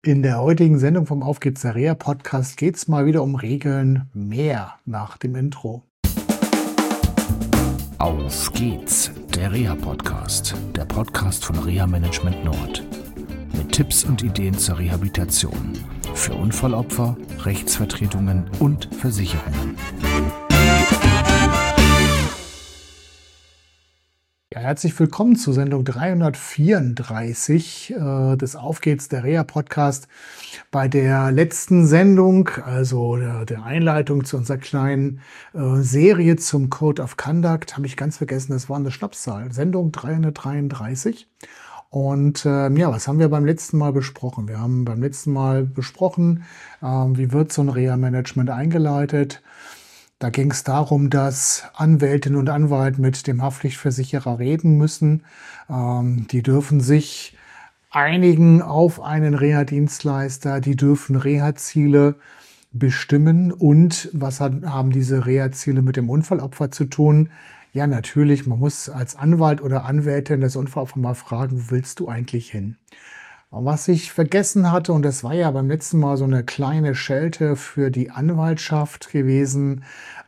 In der heutigen Sendung vom Auf geht's der Reha Podcast geht's mal wieder um Regeln mehr nach dem Intro. Auf geht's, der Reha Podcast, der Podcast von Reha Management Nord. Mit Tipps und Ideen zur Rehabilitation für Unfallopfer, Rechtsvertretungen und Versicherungen. Ja, herzlich willkommen zur Sendung 334 des Auf geht's der Reha Podcast. Bei der letzten Sendung, also der Einleitung zu unserer kleinen Serie zum Code of Conduct, habe ich ganz vergessen, das war eine Schnapszahl, Sendung 333. Und was haben wir beim letzten Mal besprochen? Wir haben beim letzten Mal besprochen, wie wird so ein Reha-Management eingeleitet. Da ging es darum, dass Anwältinnen und Anwalt mit dem Haftpflichtversicherer reden müssen. Die dürfen sich einigen auf einen Reha-Dienstleister, die dürfen Reha-Ziele bestimmen. Und was haben diese Reha-Ziele mit dem Unfallopfer zu tun? Ja, natürlich, man muss als Anwalt oder Anwältin das Unfallopfer mal fragen, wo willst du eigentlich hin? Was ich vergessen hatte, und das war ja beim letzten Mal so eine kleine Schelte für die Anwaltschaft gewesen,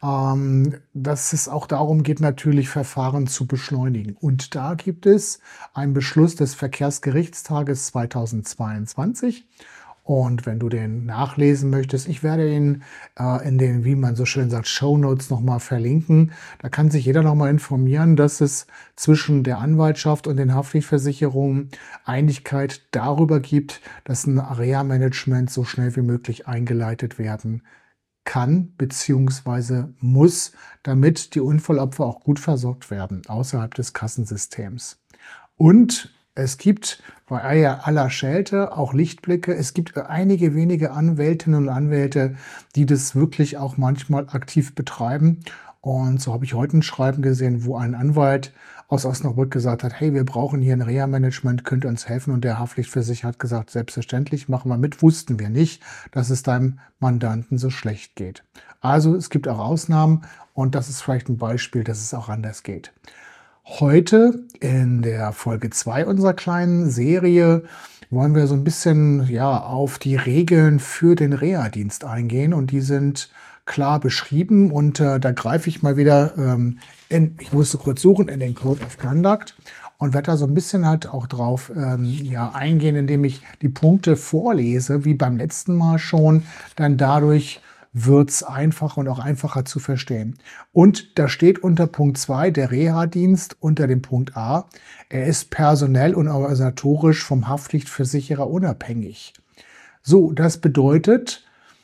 dass es auch darum geht, natürlich Verfahren zu beschleunigen. Und da gibt es einen Beschluss des Verkehrsgerichtstages 2022. Und wenn du den nachlesen möchtest, ich werde ihn in den, wie man so schön sagt, Shownotes nochmal verlinken. Da kann sich jeder nochmal informieren, dass es zwischen der Anwaltschaft und den Haftpflichtversicherungen Einigkeit darüber gibt, dass ein Reha-Management so schnell wie möglich eingeleitet werden kann bzw. muss, damit die Unfallopfer auch gut versorgt werden außerhalb des Kassensystems. Und es gibt bei aller Schelte auch Lichtblicke. Es gibt einige wenige Anwältinnen und Anwälte, die das wirklich auch manchmal aktiv betreiben. Und so habe ich heute ein Schreiben gesehen, wo ein Anwalt aus Osnabrück gesagt hat, hey, wir brauchen hier ein Reha-Management, könnt ihr uns helfen? Und der Haftpflichtversicherer hat gesagt, selbstverständlich, machen wir mit. Wussten wir nicht, dass es deinem Mandanten so schlecht geht. Also es gibt auch Ausnahmen und das ist vielleicht ein Beispiel, dass es auch anders geht. Heute in der Folge 2 unserer kleinen Serie wollen wir so ein bisschen auf die Regeln für den Reha-Dienst eingehen und die sind klar beschrieben und da greife ich mal wieder ich musste kurz suchen in den Code of Conduct und werde da so ein bisschen halt auch drauf eingehen, indem ich die Punkte vorlese, wie beim letzten Mal schon, dann dadurch wird's einfacher und auch einfacher zu verstehen. Und da steht unter Punkt 2 der Reha-Dienst unter dem Punkt A, er ist personell und organisatorisch vom Haftpflichtversicherer unabhängig. So, das bedeutet,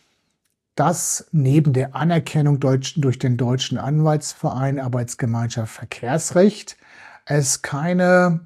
dass neben der Anerkennung durch den Deutschen Anwaltsverein Arbeitsgemeinschaft Verkehrsrecht es keine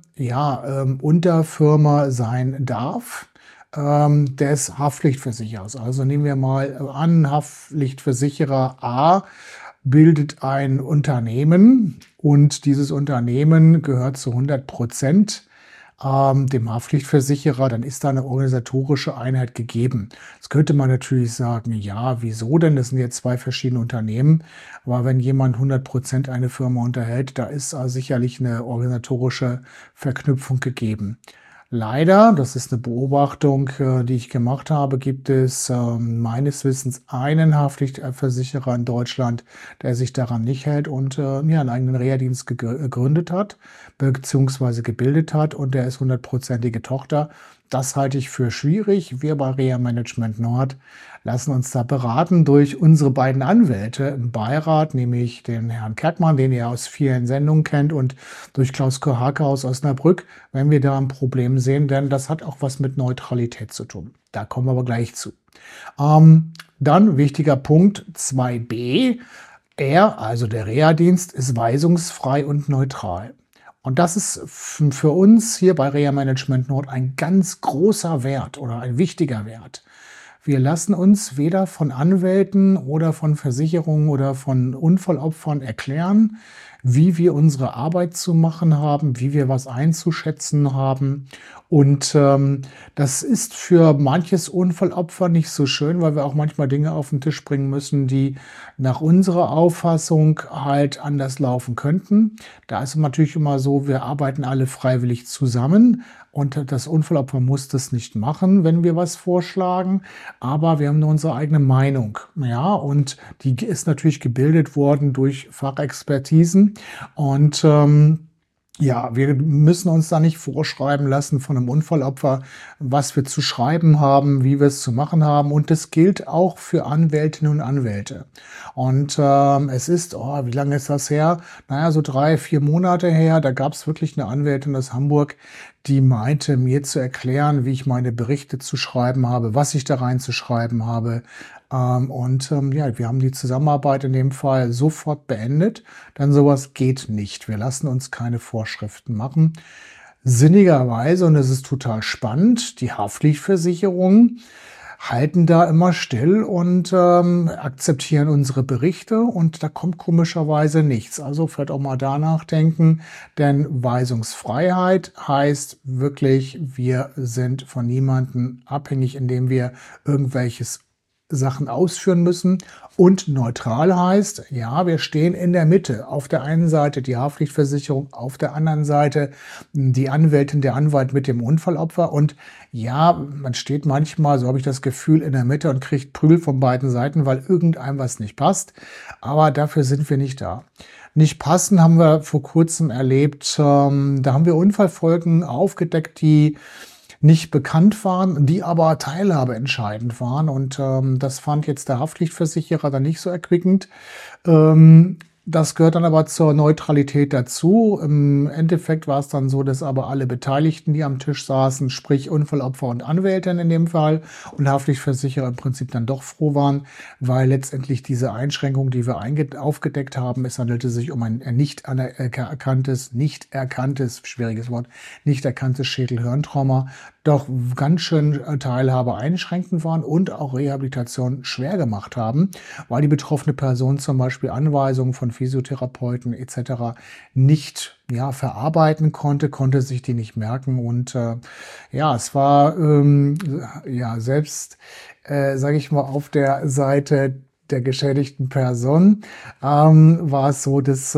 Unterfirma sein darf des Haftpflichtversicherers. Also nehmen wir mal an, Haftpflichtversicherer A bildet ein Unternehmen und dieses Unternehmen gehört zu 100% dem Haftpflichtversicherer, dann ist da eine organisatorische Einheit gegeben. Jetzt könnte man natürlich sagen, ja, wieso denn? Das sind jetzt zwei verschiedene Unternehmen. Aber wenn jemand 100% eine Firma unterhält, da ist sicherlich eine organisatorische Verknüpfung gegeben. Leider, das ist eine Beobachtung, die ich gemacht habe, gibt es meines Wissens einen Haftpflichtversicherer in Deutschland, der sich daran nicht hält und einen eigenen Reha-Dienst gegründet hat bzw. gebildet hat und der ist 100%ige Tochter. Das halte ich für schwierig. Wir bei Reha Management Nord lassen uns da beraten durch unsere beiden Anwälte im Beirat, nämlich den Herrn Kerkmann, den ihr aus vielen Sendungen kennt, und durch Klaus Kohake aus Osnabrück, wenn wir da ein Problem sehen, denn das hat auch was mit Neutralität zu tun. Da kommen wir aber gleich zu. Dann wichtiger Punkt 2b. Also der Reha-Dienst, ist weisungsfrei und neutral. Und das ist für uns hier bei Reha Management Nord ein ganz großer Wert oder ein wichtiger Wert. Wir lassen uns weder von Anwälten oder von Versicherungen oder von Unfallopfern erklären, wie wir unsere Arbeit zu machen haben, wie wir was einzuschätzen haben. Und das ist für manches Unfallopfer nicht so schön, weil wir auch manchmal Dinge auf den Tisch bringen müssen, die nach unserer Auffassung halt anders laufen könnten. Da ist es natürlich immer so, wir arbeiten alle freiwillig zusammen und das Unfallopfer muss das nicht machen, wenn wir was vorschlagen, aber wir haben nur unsere eigene Meinung. Ja, und die ist natürlich gebildet worden durch Fachexpertisen und ja, wir müssen uns da nicht vorschreiben lassen von einem Unfallopfer, was wir zu schreiben haben, wie wir es zu machen haben. Und das gilt auch für Anwältinnen und Anwälte. Und es ist, wie lange ist das her? Naja, so 3-4 Monate her. Da gab es wirklich eine Anwältin aus Hamburg, die meinte, mir zu erklären, wie ich meine Berichte zu schreiben habe, was ich da reinzuschreiben habe. Ja, wir haben die Zusammenarbeit in dem Fall sofort beendet, denn sowas geht nicht. Wir lassen uns keine Vorschriften machen. Sinnigerweise, und es ist total spannend, die Haftpflichtversicherungen halten da immer still und akzeptieren unsere Berichte und da kommt komischerweise nichts. Also vielleicht auch mal da nachdenken, denn Weisungsfreiheit heißt wirklich, wir sind von niemandem abhängig, indem wir irgendwelches Sachen ausführen müssen. Und neutral heißt, ja, wir stehen in der Mitte. Auf der einen Seite die Haftpflichtversicherung, auf der anderen Seite die Anwältin, der Anwalt mit dem Unfallopfer. Und ja, man steht manchmal, so habe ich das Gefühl, in der Mitte und kriegt Prügel von beiden Seiten, weil irgendeinem was nicht passt. Aber dafür sind wir nicht da. Nicht passen haben wir vor kurzem erlebt. Da haben wir Unfallfolgen aufgedeckt, die nicht bekannt waren, die aber teilhabeentscheidend waren. Und das fand jetzt der Haftpflichtversicherer dann nicht so erquickend. Das gehört dann aber zur Neutralität dazu. Im Endeffekt war es dann so, dass aber alle Beteiligten, die am Tisch saßen, sprich Unfallopfer und Anwältin in dem Fall und Haftpflichtversicherer im Prinzip dann doch froh waren, weil letztendlich diese Einschränkung, die wir aufgedeckt haben, es handelte sich um ein nicht erkanntes, schwieriges Wort, nicht erkanntes Schädel-Hirntrauma, doch ganz schön Teilhabe einschränkend waren und auch Rehabilitation schwer gemacht haben, weil die betroffene Person zum Beispiel Anweisungen von Physiotherapeuten etc. nicht verarbeiten konnte sich die nicht merken und es war selbst, sage ich mal, auf der Seite der geschädigten Person war es so, dass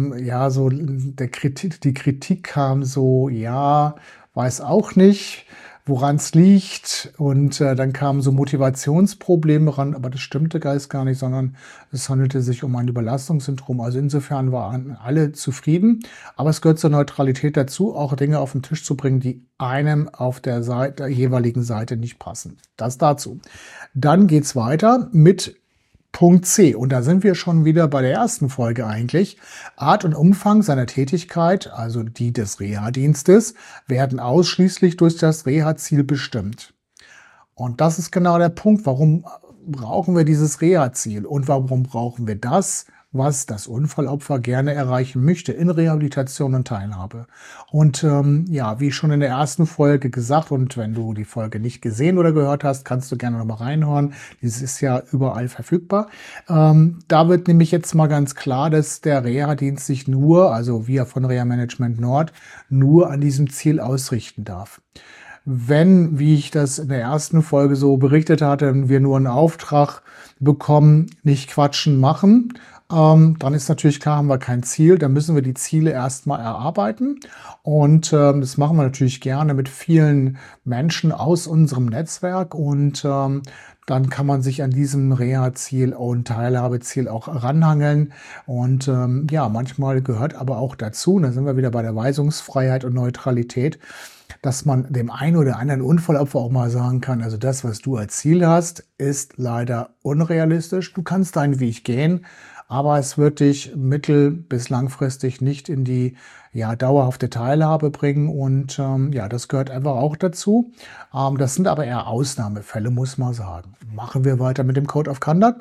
die Kritik kam so, weiß auch nicht, woran es liegt. Und dann kamen so Motivationsprobleme ran, aber das stimmte gar nicht, sondern es handelte sich um ein Überlastungssyndrom. Also insofern waren alle zufrieden. Aber es gehört zur Neutralität dazu, auch Dinge auf den Tisch zu bringen, die einem auf der jeweiligen Seite nicht passen. Das dazu. Dann geht's weiter mit Punkt C. Und da sind wir schon wieder bei der ersten Folge eigentlich. Art und Umfang seiner Tätigkeit, also die des Reha-Dienstes, werden ausschließlich durch das Reha-Ziel bestimmt. Und das ist genau der Punkt. Warum brauchen wir dieses Reha-Ziel? Und warum brauchen wir das, was das Unfallopfer gerne erreichen möchte in Rehabilitation und Teilhabe? Und wie schon in der ersten Folge gesagt, und wenn du die Folge nicht gesehen oder gehört hast, kannst du gerne noch mal reinhören. Dieses ist ja überall verfügbar. Da wird nämlich jetzt mal ganz klar, dass der Reha-Dienst sich nur, also wir von Reha Management Nord, nur an diesem Ziel ausrichten darf. Wenn, wie ich das in der ersten Folge so berichtet hatte, wir nur einen Auftrag bekommen, nicht quatschen, machen, dann ist natürlich klar, haben wir kein Ziel. Dann müssen wir die Ziele erstmal erarbeiten. Und das machen wir natürlich gerne mit vielen Menschen aus unserem Netzwerk. Und dann kann man sich an diesem Reha-Ziel und Teilhabeziel auch ranhangeln. Und manchmal gehört aber auch dazu, und da sind wir wieder bei der Weisungsfreiheit und Neutralität, dass man dem einen oder anderen Unfallopfer auch mal sagen kann, also das, was du als Ziel hast, ist leider unrealistisch. Du kannst deinen Weg gehen, aber es wird dich mittel- bis langfristig nicht in die dauerhafte Teilhabe bringen. Und das gehört einfach auch dazu. Das sind aber eher Ausnahmefälle, muss man sagen. Machen wir weiter mit dem Code of Conduct.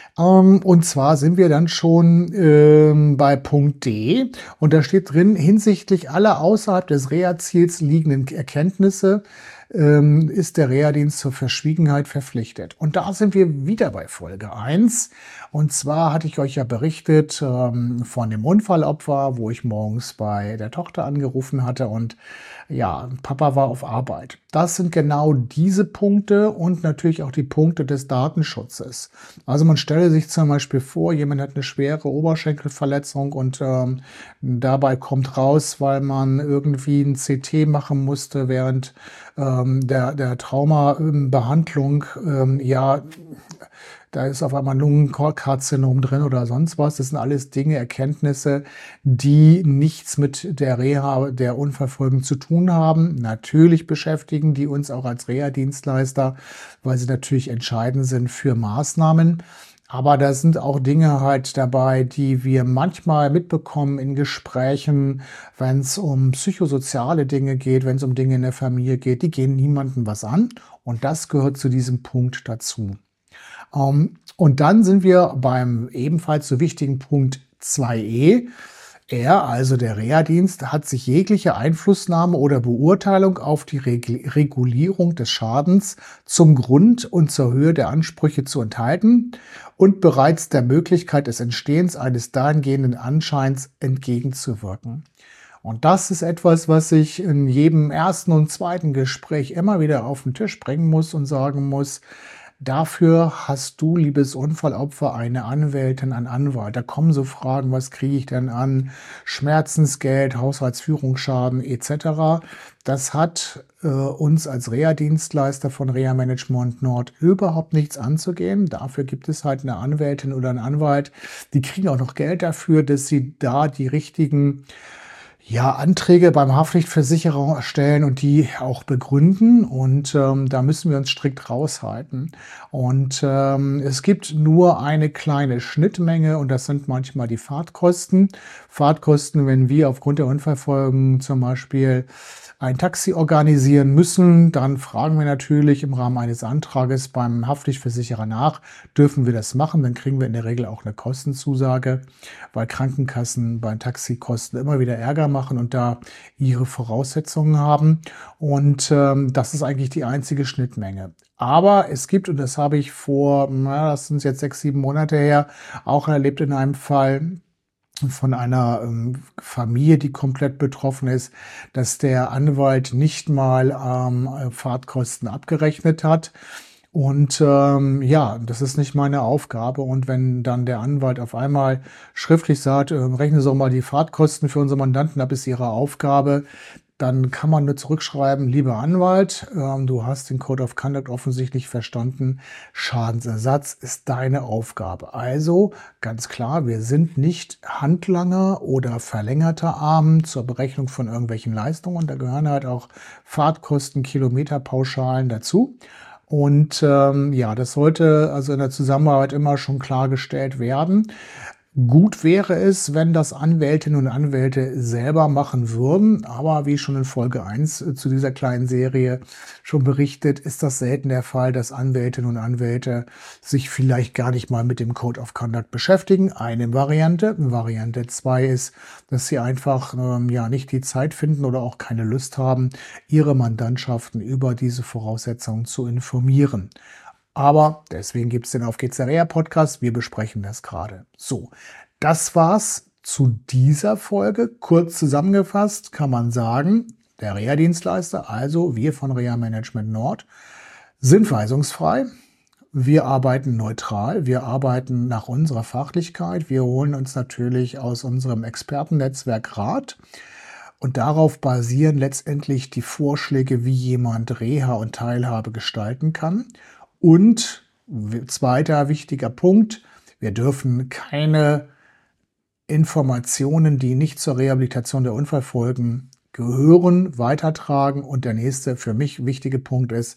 Und zwar sind wir dann schon bei Punkt D. Und da steht drin, hinsichtlich aller außerhalb des Reha-Ziels liegenden Erkenntnisse ist der Reha-Dienst zur Verschwiegenheit verpflichtet. Und da sind wir wieder bei Folge 1. Und zwar hatte ich euch ja berichtet von dem Unfallopfer, wo ich morgens bei der Tochter angerufen hatte und ja, Papa war auf Arbeit. Das sind genau diese Punkte und natürlich auch die Punkte des Datenschutzes. Also man stelle sich zum Beispiel vor, jemand hat eine schwere Oberschenkelverletzung und dabei kommt raus, weil man irgendwie ein CT machen musste während der Traumabehandlung, da ist auf einmal ein Lungenkarzinom drin oder sonst was. Das sind alles Dinge, Erkenntnisse, die nichts mit der Reha der Unfallfolgen zu tun haben. Natürlich beschäftigen die uns auch als Reha-Dienstleister, weil sie natürlich entscheidend sind für Maßnahmen. Aber da sind auch Dinge halt dabei, die wir manchmal mitbekommen in Gesprächen, wenn es um psychosoziale Dinge geht, wenn es um Dinge in der Familie geht, die gehen niemandem was an. Und das gehört zu diesem Punkt dazu. Und dann sind wir beim ebenfalls so wichtigen Punkt 2e. Er, also der Reha-Dienst, hat sich jegliche Einflussnahme oder Beurteilung auf die Regulierung des Schadens zum Grund und zur Höhe der Ansprüche zu enthalten und bereits der Möglichkeit des Entstehens eines dahingehenden Anscheins entgegenzuwirken. Und das ist etwas, was ich in jedem ersten und zweiten Gespräch immer wieder auf den Tisch bringen muss und sagen muss, dafür hast du, liebes Unfallopfer, eine Anwältin, einen Anwalt. Da kommen so Fragen, was kriege ich denn an Schmerzensgeld, Haushaltsführungsschaden etc. Das hat uns als Reha-Dienstleister von Reha Management Nord überhaupt nichts anzugehen. Dafür gibt es halt eine Anwältin oder einen Anwalt. Die kriegen auch noch Geld dafür, dass sie da die richtigen Anträge beim Haftpflichtversicherer erstellen und die auch begründen. Und da müssen wir uns strikt raushalten. Und es gibt nur eine kleine Schnittmenge und das sind manchmal die Fahrtkosten. Fahrtkosten, wenn wir aufgrund der Unfallfolgen zum Beispiel ein Taxi organisieren müssen, dann fragen wir natürlich im Rahmen eines Antrages beim Haftpflichtversicherer nach, dürfen wir das machen, dann kriegen wir in der Regel auch eine Kostenzusage, weil Krankenkassen bei Taxikosten immer wieder Ärger machen und da ihre Voraussetzungen haben. Und das ist eigentlich die einzige Schnittmenge. Aber es gibt, und das habe ich das sind jetzt 6, 7 Monate her, auch erlebt in einem Fall von einer Familie, die komplett betroffen ist, dass der Anwalt nicht mal Fahrtkosten abgerechnet hat. Und das ist nicht meine Aufgabe. Und wenn dann der Anwalt auf einmal schriftlich sagt, rechnen Sie doch mal die Fahrtkosten für unsere Mandanten ab, ist Ihre Aufgabe, dann kann man nur zurückschreiben, lieber Anwalt, du hast den Code of Conduct offensichtlich verstanden. Schadensersatz ist deine Aufgabe. Also ganz klar, wir sind nicht Handlanger oder verlängerter Arm zur Berechnung von irgendwelchen Leistungen. Da gehören halt auch Fahrtkosten, Kilometerpauschalen dazu. Und das sollte also in der Zusammenarbeit immer schon klargestellt werden. Gut wäre es, wenn das Anwältinnen und Anwälte selber machen würden, aber wie schon in Folge 1 zu dieser kleinen Serie schon berichtet, ist das selten der Fall, dass Anwältinnen und Anwälte sich vielleicht gar nicht mal mit dem Code of Conduct beschäftigen. Eine Variante. Variante 2 ist, dass sie einfach nicht die Zeit finden oder auch keine Lust haben, ihre Mandantschaften über diese Voraussetzungen zu informieren. Aber deswegen gibt es den Auf geht's der Reha Podcast. Wir besprechen das gerade. So, das war's zu dieser Folge. Kurz zusammengefasst kann man sagen, der Reha-Dienstleister, also wir von Reha Management Nord, sind weisungsfrei. Wir arbeiten neutral. Wir arbeiten nach unserer Fachlichkeit. Wir holen uns natürlich aus unserem Expertennetzwerk Rat. Und darauf basieren letztendlich die Vorschläge, wie jemand Reha und Teilhabe gestalten kann. Und zweiter wichtiger Punkt, wir dürfen keine Informationen, die nicht zur Rehabilitation der Unfallfolgen gehören, weitertragen. Und der nächste für mich wichtige Punkt ist,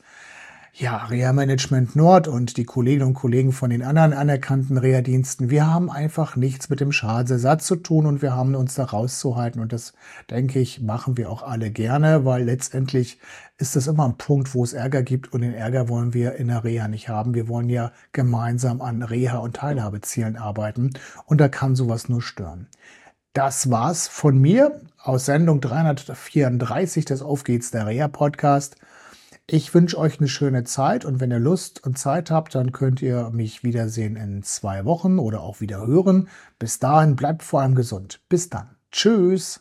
Reha Management Nord und die Kolleginnen und Kollegen von den anderen anerkannten Reha-Diensten, wir haben einfach nichts mit dem Schadensersatz zu tun und wir haben uns da rauszuhalten. Und das, denke ich, machen wir auch alle gerne, weil letztendlich ist das immer ein Punkt, wo es Ärger gibt und den Ärger wollen wir in der Reha nicht haben. Wir wollen ja gemeinsam an Reha- und Teilhabezielen arbeiten und da kann sowas nur stören. Das war's von mir aus Sendung 334 des Auf geht's der Reha Podcast. Ich wünsche euch eine schöne Zeit und wenn ihr Lust und Zeit habt, dann könnt ihr mich wiedersehen in 2 Wochen oder auch wieder hören. Bis dahin bleibt vor allem gesund. Bis dann. Tschüss.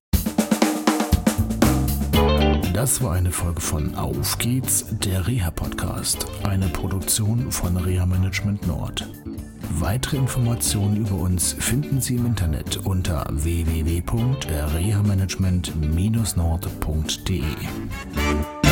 Das war eine Folge von Auf geht's, der Reha-Podcast, eine Produktion von Reha Management Nord. Weitere Informationen über uns finden Sie im Internet unter www.rehamanagement-nord.de.